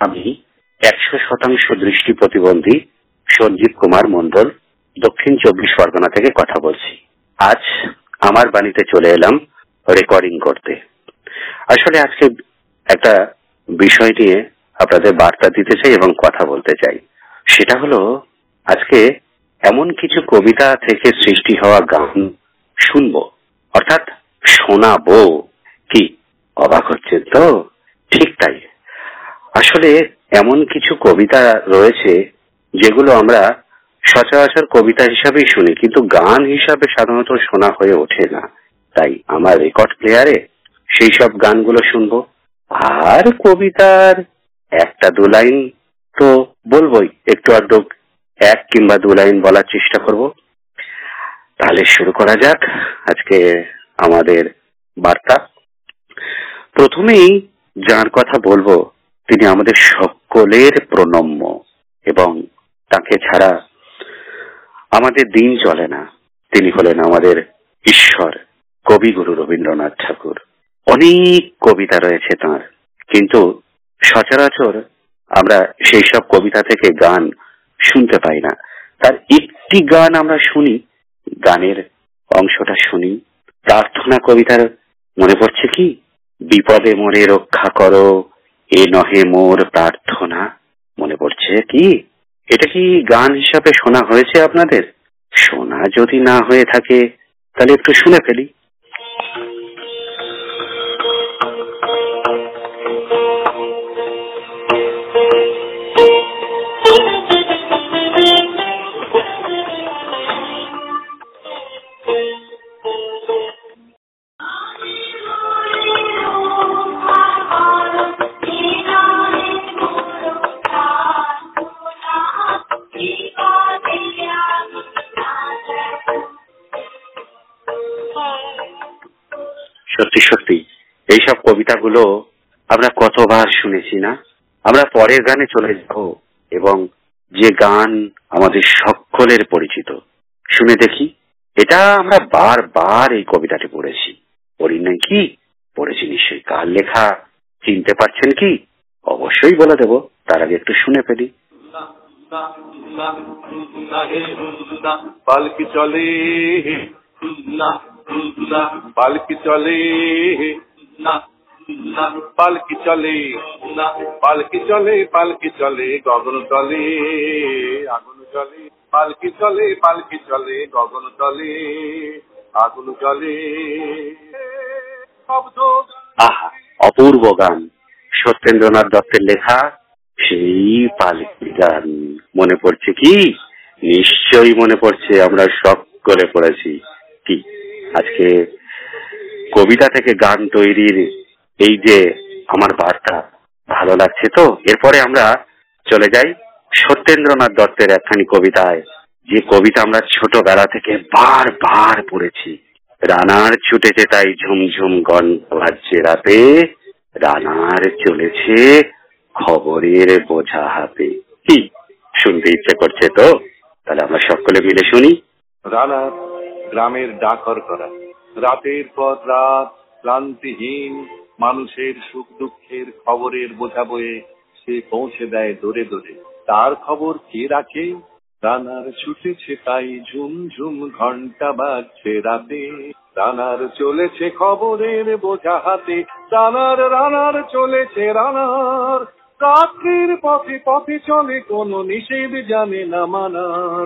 আমি 100% দৃষ্টি প্রতিবন্ধী সঞ্জীব কুমার মন্ডল দক্ষিণ 24 পরগনা থেকে কথা বলছি। আজ আমার বাড়িতে চলে এলাম রেকর্ডিং করতে। আসলে আজকে একটা বিষয় নিয়ে আপনাদের বার্তা দিতে চাই এবং কথা বলতে চাই। সেটা হলো, আজকে এমন কিছু কবিতা থেকে সৃষ্টি হওয়া গান শুনবো, অর্থাৎ শোনাবো। কি অবাক হচ্ছেন তো? ঠিক তাই। আসলে এমন কিছু কবিতা রয়েছে যেগুলো আমরা সচরাচর কবিতা হিসাবেই শুনি, কিন্তু গান হিসাবে সাধারণত শোনা হয়ে ওঠে না। তাই আমার রেকর্ড প্লেয়ারে সেই সব গানগুলো শুনবো, আর কবিতার একটা দু লাইন তো বলবোই, একটু আধটু এক কিংবা দু লাইন বলার চেষ্টা করব। তাহলে শুরু করা যাক আজকে আমাদের বার্তা। প্রথমেই যার কথা বলবো তিনি আমাদের সকলের প্রণম্য, এবং তাকে ছাড়া আমাদের দিন চলে না। তিনি হলেন আমাদের ঈশ্বর, কবিগুরু রবীন্দ্রনাথ ঠাকুর। অনেক কবিতা রয়েছে তাঁর, কিন্তু সচরাচর আমরা সেই সব কবিতা থেকে গান শুনতে পাই না। তার একটি গান আমরা শুনি, গানের অংশটা শুনি। প্রার্থনা কবিতার মনে পড়ছে কি, বিপদে মোরে রক্ষা করো, এ নহে মোর প্রার্থনা। মনে পড়ছে কি? এটা কি গান হিসাবে শোনা হয়েছে আপনাদের? শোনা যদি না হয়ে থাকে তাহলে একটু শুনে ফেলি। সত্যি সত্যি এইসব কবিতাগুলো আমরা কতবার শুনেছি না? আমরা পরের গানে চলে যাব, এবং যে গান আমাদের সকলের পরিচিত, শুনে দেখি। এটা আমরা বারবার এই কবিতাটি পড়েছি, পড়ি নাই কি? পড়েছি নিশ্চয়ই। কার লেখা চিনতে পারছেন কি? অবশ্যই বলে দেব, তার আগে একটু শুনে ফেলি। পালকি চলে না, পালকি চলে না, পালকি চলে না, পালকি চলে, পালকি চলে গগন তলে, আগুন চলে। পালকি চলে, পালকি চলে গগন তলে, আগুন চলে। শব্দ আহা, অপূর্ব গান, সত্যেন্দ্রনাথ দত্তের লেখা সেই পালকি গান। মনে পড়ছে কি? নিশ্চয়ই মনে পড়ছে, আমরা সকলে পড়েছি। কি আজকে কবিতা থেকে গান তৈরির এই যে আমার বার্তা, ভালো লাগছে তো? এরপরে আমরা চলে যাই সত্যেন্দ্রনাথ দত্তের একখানি কবিতায়, যে কবিতা আমরা ছোটবেলা থেকে বারবার পড়েছি। রানার ছুটেছে তাই ঝুমঝুম গন্ধ বাজছে রাতে, রানার চলেছে খবরের বোঝা হাতে। কি শুনতে ইচ্ছে করছে তো? তাহলে আমরা সকলে মিলে শুনি। রানার গ্রামের ডাকর করা, রাতের পর রাত ক্লান্তিহীন মানুষের সুখ দুঃখের খবরের বোঝা বয়ে সে পৌঁছে দেয় দূরে দূরে। তার খবর কে রাখে? রানার ছুটেছে তাই ঝুমঝুম ঘন্টা বাজছে রাতে, রানার চলেছে খবরের বোঝা হাতে। রানার রানার চলেছে রানার, রাত্রির পথে পথে চলে কোনো নিষেধ জানে না মানার।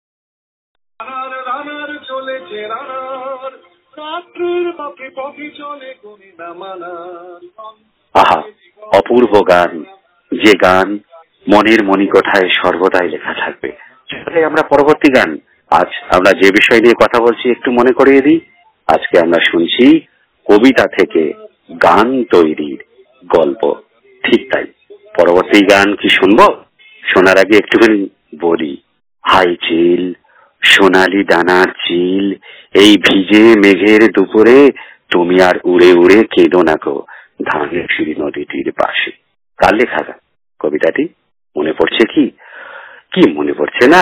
রানার রানার চলেছে রানার, রাত্রির পথে পথে চলে কোনো না মানার। আহা, অপূর্ব গান, যে গান মনের মণিকোঠায় সর্বদাই লেখা থাকবে। আমরা পরবর্তী গান, আজ আমরা যে বিষয় নিয়ে কথা বলছি একটু মনে করিয়ে দিই। আজকে আমরা শুনছি কবিতা থেকে গান তৈরির গল্প। ঠিক তাই, পরবর্তী গান কি শুনবো? শোনার আগে একটুখানি বলি, হাই চিল সোনালি দানার চিল, এই ভিজে মেঘের দুপুরে তুমি আর উড়ে উড়ে কেঁদো না গো ধানসিঁড়ি নদীটির পাশে। কার লেখা কবিতাটি? মনে পড়ছে কি? কি মনে পড়ছে না?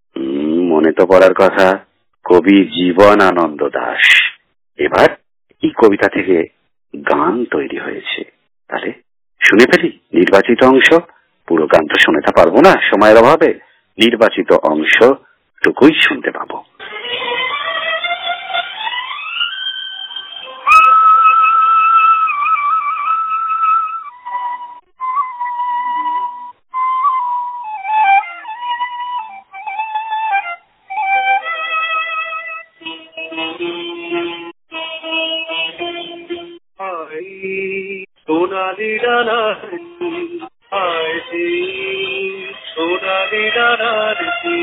মনে তো পড়ার কথা, কবি জীবনানন্দ দাশ। এবার এই কবিতা থেকে গান তৈরি হয়েছে, তাহলে শুনে ফেলি নির্বাচিত অংশ। পুরো গান তো শোনাতে পারবো না সময়ের অভাবে, নির্বাচিত অংশ টুকুই শুনতে পাবো। সোনালি ডানার সোনালি ডানার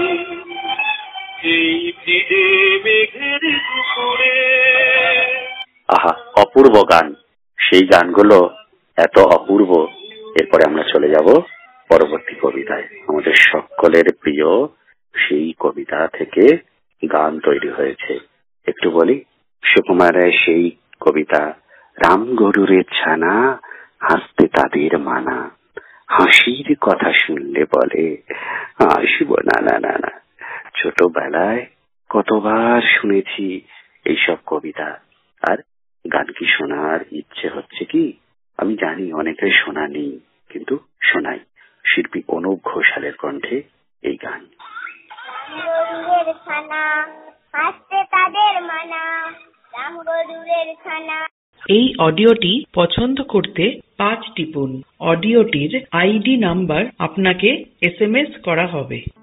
এই ভিড়ে মেঘের দুপুরে। আহা, অপূর্ব গান। সেই গানগুলো এত অপূর্ব। এরপরে আমরা চলে যাব পরবর্তী কবিতায়। আমাদের সকলের প্রিয় সেই কবিতা থেকে গান তৈরি হয়েছে। একটু বলি, সুকুমারের সেই কবিতা, রাম গরুরের ছানা হাসতে তাদের মানা, হাসির কথা শুনলে বলে আসবো না না না না। ছোটবেলায় কতবার শুনেছি এইসব কবিতা, আর গান কি শোনার ইচ্ছে হচ্ছে কি? আমি জানি অনেকের শোনা নেই, কিন্তু শোনাই। শিল্পী অনুপ ঘোষালের কণ্ঠে এই গান। এই অডিওটি পছন্দ করতে 5 টিপুন। অডিওটির আইডি নাম্বার আপনাকে SMS করা হবে।